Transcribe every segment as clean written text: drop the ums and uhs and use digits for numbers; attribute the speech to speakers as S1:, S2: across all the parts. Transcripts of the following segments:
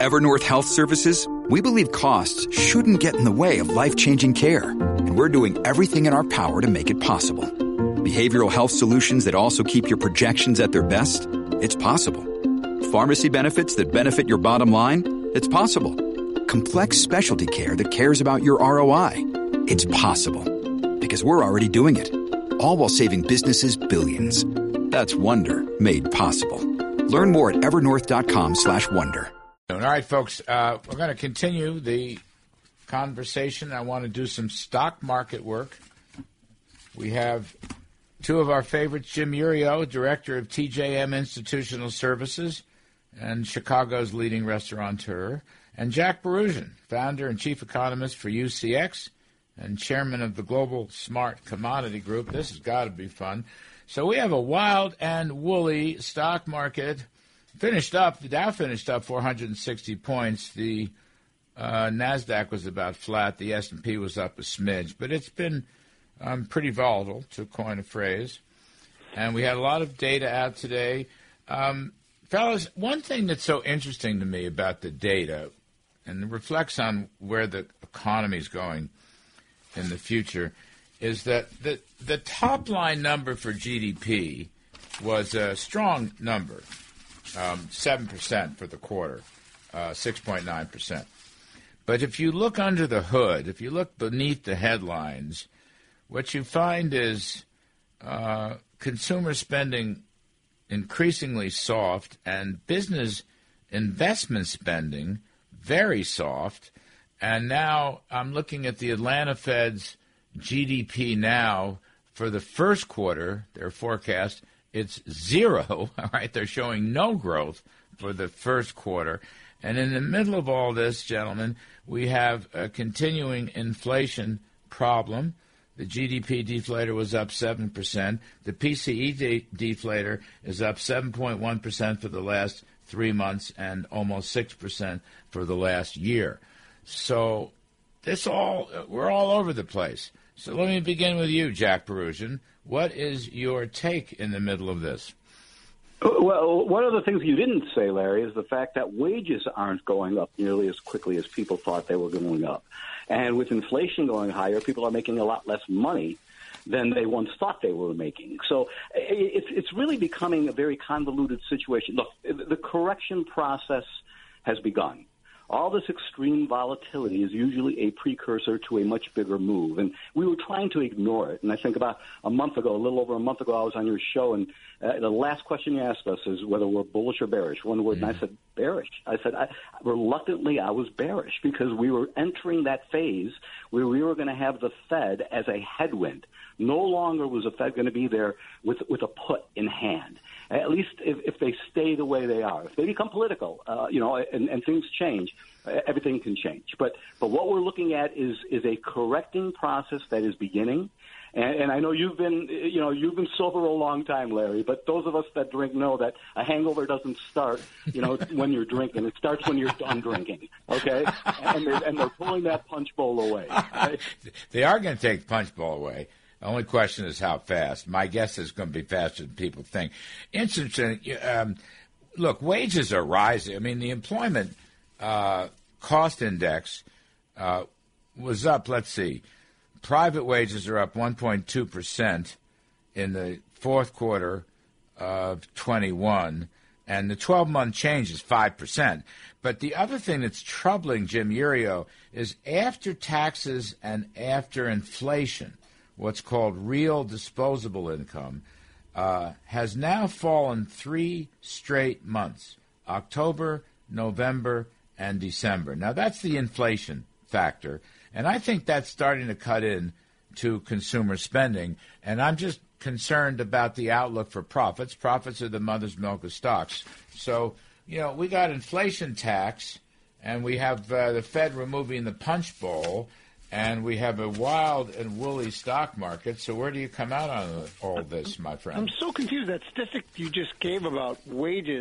S1: Evernorth Health Services, we believe costs shouldn't get in the way of life-changing care, and we're doing everything in our power to make it possible. Behavioral health solutions that also keep your projections at their best? It's possible. Pharmacy benefits that benefit your bottom line? It's possible. Complex specialty care that cares about your ROI? It's possible. Because we're already doing it. All while saving businesses billions. That's Wonder made possible. Learn more at evernorth.com/wonder.
S2: All right, folks, we're going to continue the conversation. I want to do some stock market work. We have two of our favorites, Jim Iuorio, director of TJM Institutional Services and Chicago's leading restaurateur, and Jack Berusian, founder and chief economist for UCX and chairman of the Global Smart Commodity Group. This has got to be fun. So we have a wild and woolly stock market. The Dow finished up 460 points. The NASDAQ was about flat. The S&P was up a smidge. But it's been pretty volatile, to coin a phrase. And we had a lot of data out today. Fellas, one thing that's so interesting to me about the data, and it reflects on where the economy is going in the future, is that the top-line number for GDP was a strong number. 7% for the quarter, 6.9%. But if you look under the hood, if you look beneath the headlines, what you find is consumer spending increasingly soft and business investment spending very soft. And now I'm looking at the Atlanta Fed's GDP now for the first quarter, their forecast, it's 0, all right? They're showing no growth for the first quarter. And in the middle of all this, gentlemen, we have a continuing inflation problem. The GDP deflator was up 7%. The PCE deflator is up 7.1% for the last 3 months and almost 6% for the last year. So we're all over the place. So let me begin with you, Jack Berusian. What is your take in the middle of this?
S3: Well, one of the things you didn't say, Larry, is the fact that wages aren't going up nearly as quickly as people thought they were going up. And with inflation going higher, people are making a lot less money than they once thought they were making. So it's really becoming a very convoluted situation. Look, the correction process has begun. All this extreme volatility is usually a precursor to a much bigger move. And we were trying to ignore it. And I think about a little over a month ago, I was on your show, and the last question you asked us is whether we're bullish or bearish. One word, and I said bearish. I said, reluctantly, I was bearish because we were entering that phase where we were going to have the Fed as a headwind. No longer was the Fed going to be there with a put in hand. At least if they stay the way they are. If they become political, and things change, everything can change. But what we're looking at is a correcting process that is beginning. And I know you've been sober a long time, Larry. But those of us that drink know that a hangover doesn't start, when you're drinking. It starts when you're done drinking. Okay, and they're pulling that punch bowl away. Right?
S2: They are going to take the punch bowl away. The only question is how fast. My guess is going to be faster than people think. Interesting. Look, wages are rising. I mean, the employment cost index was up, let's see. Private wages are up 1.2% in the fourth quarter of 21, and the 12-month change is 5%. But the other thing that's troubling Jim Iuorio is after taxes and after inflation, what's called real disposable income, has now fallen 3 straight months, October, November, and December. Now, that's the inflation factor, and I think that's starting to cut in to consumer spending, and I'm just concerned about the outlook for profits. Profits are the mother's milk of stocks. So, we got inflation tax, and we have the Fed removing the punch bowl, and we have a wild and woolly stock market. So where do you come out on all this, my friend?
S4: I'm so confused. That statistic you just gave about wages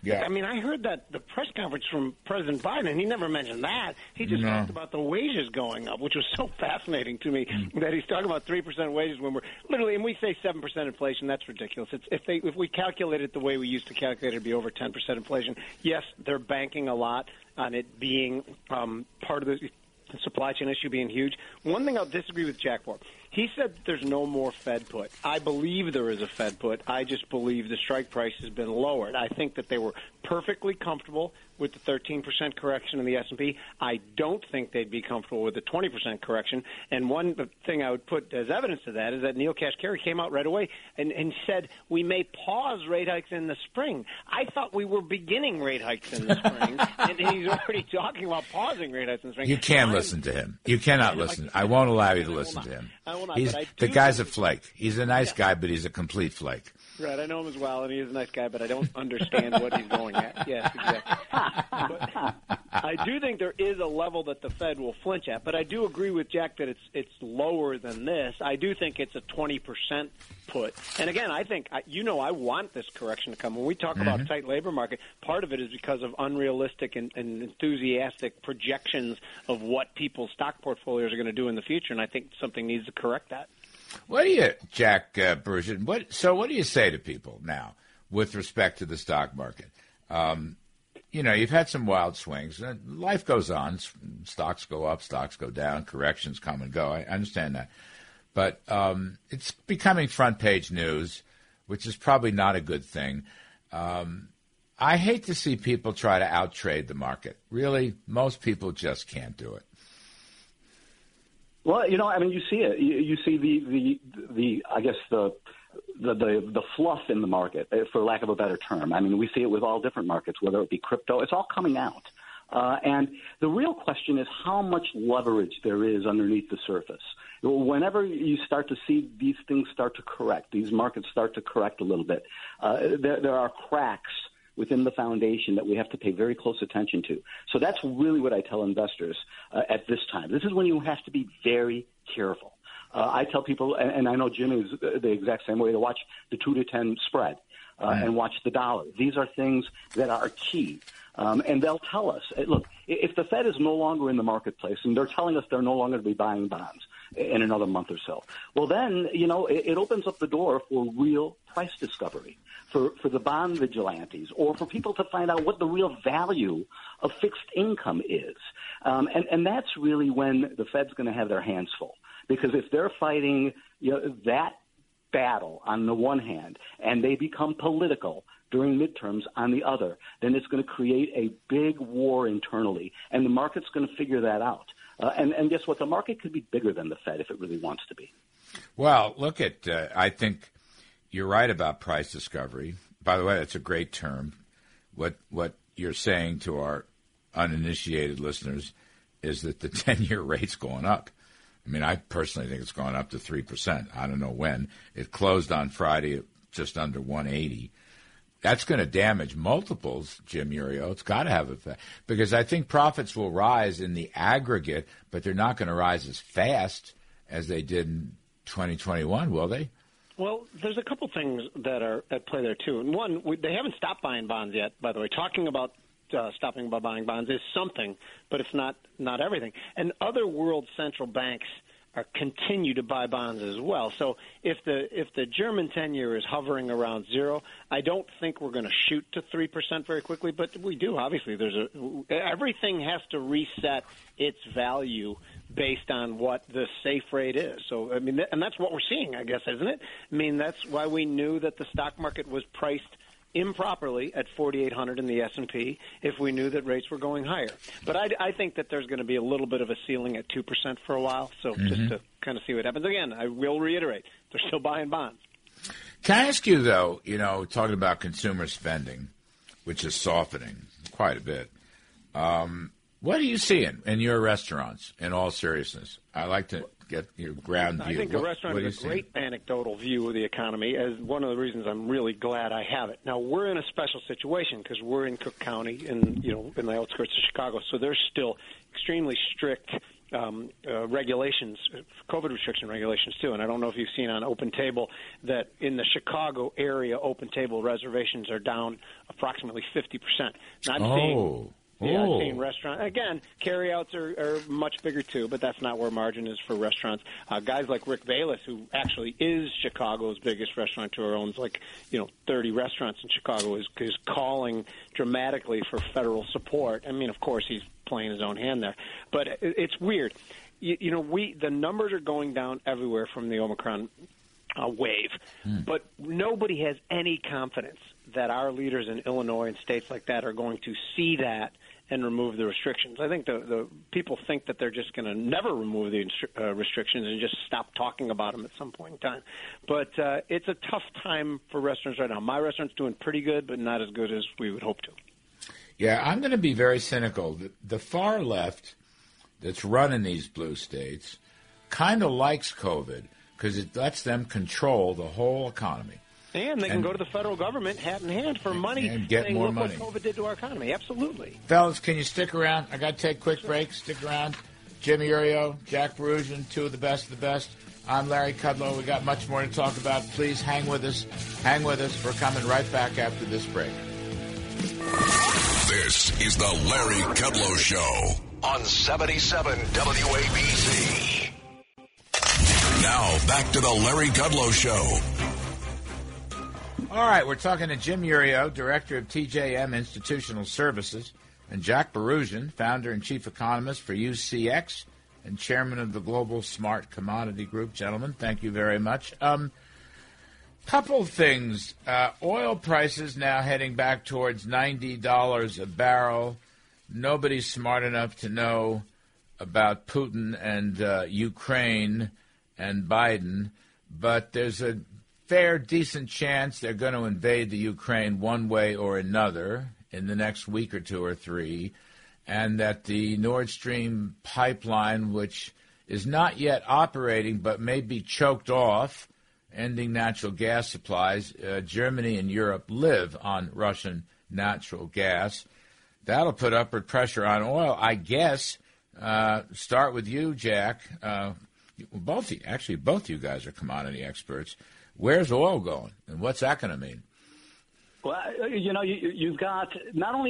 S2: Yeah.
S4: I mean, I heard that the press conference from President Biden, and he never mentioned that. He just talked about the wages going up, which was so fascinating to me that he's talking about 3% wages when we're literally, and we say 7% inflation. That's ridiculous. If we calculate it the way we used to calculate it, it'd be over 10% inflation. Yes, they're banking a lot on it being part of the supply chain issue being huge. One thing I'll disagree with Jack for. He said there's no more Fed put. I believe there is a Fed put. I just believe the strike price has been lowered. I think that they were perfectly comfortable with the 13% correction in the S&P. I don't think they'd be comfortable with the 20% correction. And one thing I would put as evidence of that is that Neil Kashkari came out right away and said we may pause rate hikes in the spring. I thought we were beginning rate hikes in the spring, and he's already talking about pausing rate hikes in the spring.
S2: You can't listen to him. You cannot listen. I won't allow you to listen to him. The guy's a flake. He's a nice guy, but he's a complete flake.
S4: Right, I know him as well, and he is a nice guy, but I don't understand what he's going at. Yes, exactly. But I do think there is a level that the Fed will flinch at, but I do agree with Jack that it's lower than this. I do think it's a 20% put. And again, I think, I want this correction to come. When we talk about tight labor market, part of it is because of unrealistic and enthusiastic projections of what people's stock portfolios are going to do in the future, and I think something needs to correct that.
S2: What do you, Jack Bergen, what do you say to people now with respect to the stock market? You've had some wild swings. Life goes on. Stocks go up, stocks go down, corrections come and go. I understand that. But it's becoming front-page news, which is probably not a good thing. I hate to see people try to out-trade the market. Really, most people just can't do it.
S3: Well, you see it. You see the fluff in the market, for lack of a better term. I mean, we see it with all different markets, whether it be crypto. It's all coming out. And the real question is how much leverage there is underneath the surface. Whenever you start to see these things start to correct, these markets start to correct a little bit, there are cracks within the foundation that we have to pay very close attention to. So that's really what I tell investors at this time. This is when you have to be very careful. I tell people, and I know Jim is the exact same way, to watch the 2 to 10 spread and watch the dollar. These are things that are key. And they'll tell us, look, if the Fed is no longer in the marketplace and they're telling us they're no longer going to be buying bonds in another month or so, well, then, it opens up the door for real price discovery, for the bond vigilantes, or for people to find out what the real value of fixed income is. And that's really when the Fed's going to have their hands full. Because if they're fighting that battle on the one hand and they become political during midterms on the other, then it's going to create a big war internally, and the market's going to figure that out. And guess what? The market could be bigger than the Fed if it really wants to be.
S2: Well, look at I think you're right about price discovery. By the way, that's a great term. What you're saying to our uninitiated listeners is that the 10-year rate's going up. I mean, I personally think it's going up to 3%. I don't know when. It closed on Friday at just under 180. That's going to damage multiples, Jim Iuorio. It's got to have an effect. Because I think profits will rise in the aggregate, but they're not going to rise as fast as they did in 2021, will they?
S4: Well, there's a couple things that are at play there, too. And one, they haven't stopped buying bonds yet, by the way. Talking about stopping by buying bonds is something, but it's not everything. And other world central banks continue to buy bonds as well. So if the German 10-year is hovering around 0, I don't think we're going to shoot to 3% very quickly, but we do. Obviously, everything has to reset its value based on what the safe rate is. So, I mean, and that's what we're seeing, I guess, isn't it? I mean, that's why we knew that the stock market was priced improperly at 4,800 in the S&P if we knew that rates were going higher. But I think that there's going to be a little bit of a ceiling at 2% for a while, so just to kind of see what happens. Again, I will reiterate, they're still buying bonds.
S2: Can I ask you, though, talking about consumer spending, which is softening quite a bit, what are you seeing in your restaurants, in all seriousness? I like to get your ground view.
S4: I think the restaurant is a great anecdotal view of the economy, as one of the reasons I'm really glad I have it. Now, we're in a special situation because we're in Cook County in the outskirts of Chicago, so there's still extremely strict regulations, COVID restriction regulations too. And I don't know if you've seen on Open Table that in the Chicago area, Open Table reservations are down approximately 50%. I've seen restaurants. Again, carryouts are much bigger too, but that's not where margin is for restaurants. Guys like Rick Bayless, who actually is Chicago's biggest restaurateur, owns 30 restaurants in Chicago, is calling dramatically for federal support. I mean, of course, he's playing his own hand there, but it's weird. The numbers are going down everywhere from the Omicron wave, but nobody has any confidence that our leaders in Illinois and states like that are going to see that and remove the restrictions. I think the people think that they're just going to never remove the restrictions and just stop talking about them at some point in time. But it's a tough time for restaurants right now. My restaurant's doing pretty good, but not as good as we would hope to.
S2: Yeah, I'm going to be very cynical. The far left that's running these blue states kind of likes COVID because it lets them control the whole economy.
S4: And they can go to the federal government hat in hand for money
S2: and get more money.
S4: What COVID did to our economy. Absolutely.
S2: Fellas, can you stick around? I got to take a quick break. Stick around. Jim Iuorio, Jack Perusian, two of the best of the best. I'm Larry Kudlow. We got much more to talk about. Please hang with us. Hang with us. We're coming right back after this break.
S5: This is the Larry Kudlow Show on 77 WABC. Now back to the Larry Kudlow Show.
S2: All right, we're talking to Jim Iuorio, Director of TJM Institutional Services, and Jack Perusian, Founder and Chief Economist for UCX and Chairman of the Global Smart Commodity Group. Gentlemen, thank you very much. Couple things. Oil prices now heading back towards $90 a barrel. Nobody's smart enough to know about Putin and Ukraine and Biden, but there's a fair, decent chance they're going to invade the Ukraine one way or another in the next week or two or three, and that the Nord Stream pipeline, which is not yet operating but may be choked off, ending natural gas supplies. Germany and Europe live on Russian natural gas. That'll put upward pressure on oil, I guess. Start with you, Jack. Both you guys are commodity experts. Where's oil going, and what's that going to mean?
S3: Well, you've got not only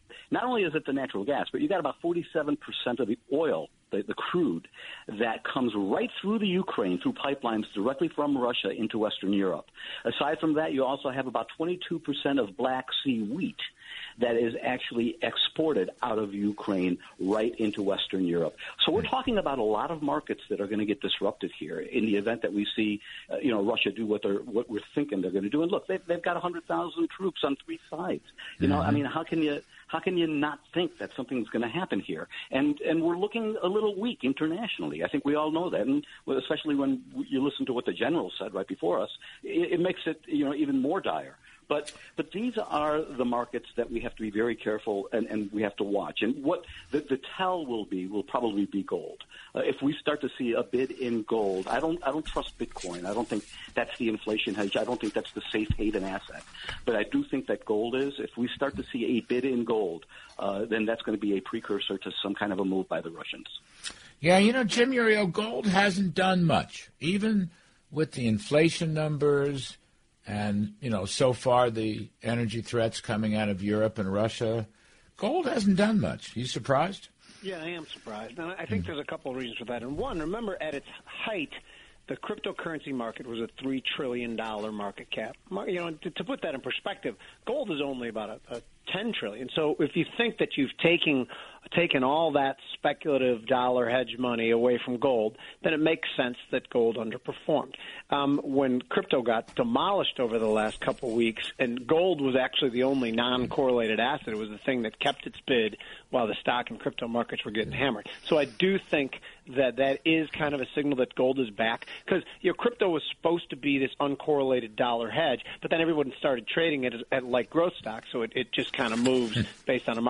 S3: is it the natural gas, but you've got about 47% of the oil, the crude, that comes right through the Ukraine, through pipelines directly from Russia into Western Europe. Aside from that, you also have about 22% of Black Sea wheat that is actually exported out of Ukraine right into Western Europe. So we're talking about a lot of markets that are going to get disrupted here in the event that we see, Russia do what we're thinking they're going to do. And look, they've got 100,000 troops on three sides. I mean, how can you not think that something's going to happen here? And we're looking a little weak internationally. I think we all know that, and especially when you listen to what the general said right before us, it makes it even more dire. But these are the markets that we have to be very careful and we have to watch. And what the tell will probably be gold. If we start to see a bid in gold, I don't trust Bitcoin. I don't think that's the inflation hedge. I don't think that's the safe haven asset. But I do think that gold is. If we start to see a bid in gold, then that's going to be a precursor to some kind of a move by the Russians.
S2: Yeah, Jim Iuorio, gold hasn't done much, even with the inflation numbers. And, so far the energy threats coming out of Europe and Russia, gold hasn't done much. You surprised?
S4: Yeah, I am surprised. And I think there's a couple of reasons for that. And one, remember at its height, the cryptocurrency market was a $3 trillion market cap. To put that in perspective, gold is only about a $10 trillion. So if you think that you've taken all that speculative dollar hedge money away from gold, then it makes sense that gold underperformed. When crypto got demolished over the last couple of weeks, and gold was actually the only non-correlated asset, it was the thing that kept its bid while the stock and crypto markets were getting hammered. So I do think that is kind of a signal that gold is back, because crypto was supposed to be this uncorrelated dollar hedge, but then everyone started trading it at like growth stocks, so it just kind of moves based on a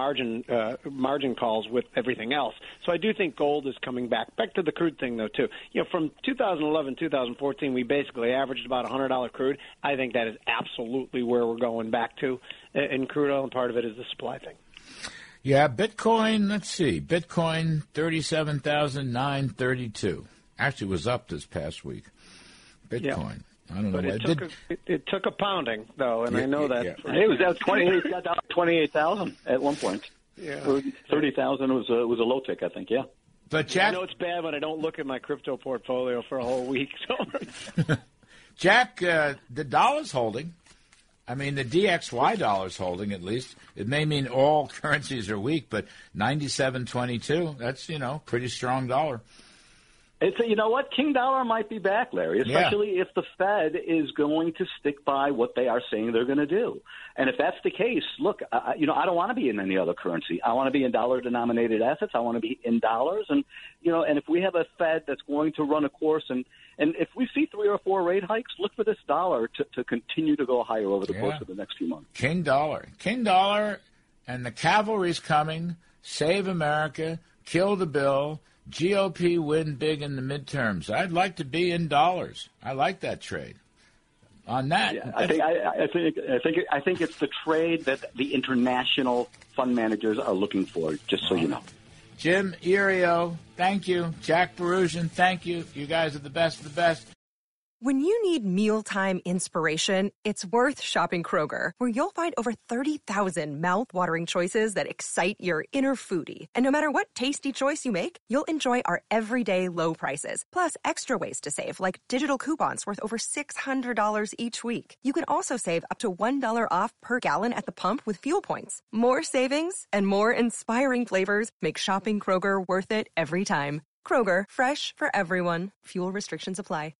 S4: margin calls with everything else. So I do think gold is coming back. Back to the crude thing, though, too. From 2011, 2014, we basically averaged about $100 crude. I think that is absolutely where we're going back to in crude oil, and part of it is the supply thing.
S2: Yeah, Bitcoin, let's see. Bitcoin, 37,932. Actually was up this past week. Bitcoin. Yeah. I don't know.
S4: But it took a pounding, though, and I know that.
S3: Yeah. It was at 28,000 at one point.
S4: Yeah.
S3: 30,000 was a low tick, I think, yeah.
S2: But Jack,
S4: I know it's bad when I don't look at my crypto portfolio for a whole week. So.
S2: Jack, the dollar's holding. I mean, the DXY dollar's holding, at least. It may mean all currencies are weak, but 97.22, that's, pretty strong dollar.
S3: It's you know what? King dollar might be back, Larry, especially if the Fed is going to stick by what they are saying they're going to do. And if that's the case, look, I don't want to be in any other currency. I want to be in dollar-denominated assets. I want to be in dollars. And, and if we have a Fed that's going to run a course and if we see 3 or 4 rate hikes, look for this dollar to continue to go higher over the course of the next few months. King dollar, and the cavalry's coming. Save America, kill the bill. GOP win big in the midterms. I'd like to be in dollars. I like that trade. On that, yeah, I think it's the trade that the international fund managers are looking for. Just so you know.
S2: Jim Irio, thank you. Jack Barusian, thank you. You guys are the best of the best.
S6: When you need mealtime inspiration, it's worth shopping Kroger, where you'll find over 30,000 mouth-watering choices that excite your inner foodie. And no matter what tasty choice you make, you'll enjoy our everyday low prices, plus extra ways to save, like digital coupons worth over $600 each week. You can also save up to $1 off per gallon at the pump with fuel points. More savings and more inspiring flavors make shopping Kroger worth it every time. Kroger, fresh for everyone. Fuel restrictions apply.